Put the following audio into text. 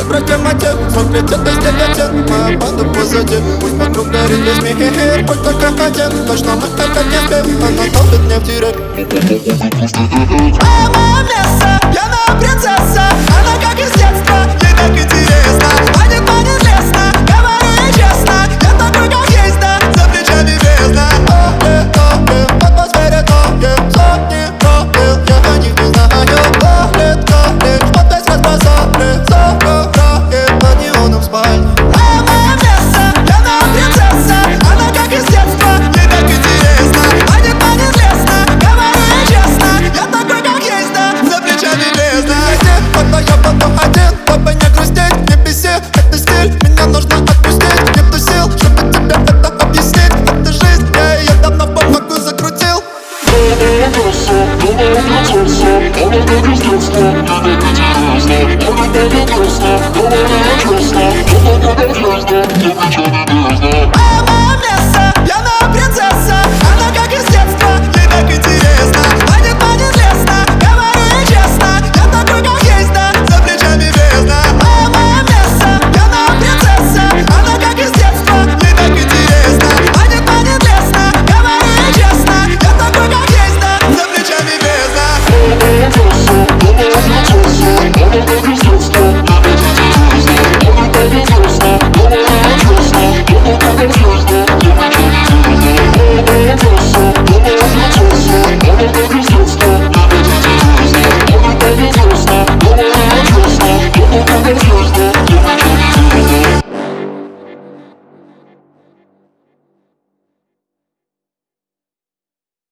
братья мотив, смотрит это с девятин. Моя банда позади, пусть вокруг горит весь мир. Хоть только один, точно мы это не спим. Она топит мне в директ. А мое место, пьяная принцесса. Она как из детства, ей так интересно. Манит лестно, говорю ей честно. Я такой как есть, да, за плечами бездна. В атмосфере топит, сотни пропил, я о них не знаю. Колет, что пять раз бросали, загорает под неоном в спальне. А мое место, пьяная принцесса. Она как из детства, ей так интересно. Манит лестно, говорю ей честно. Я такой как есть, да, за плечами бездна. Когда я буду один, чтобы не грустить, не беси, это стиль, меня нужно отпустить. Нету сил, чтобы тебе это объяснить. Это жизнь, я ее давно по факту закрутил. Она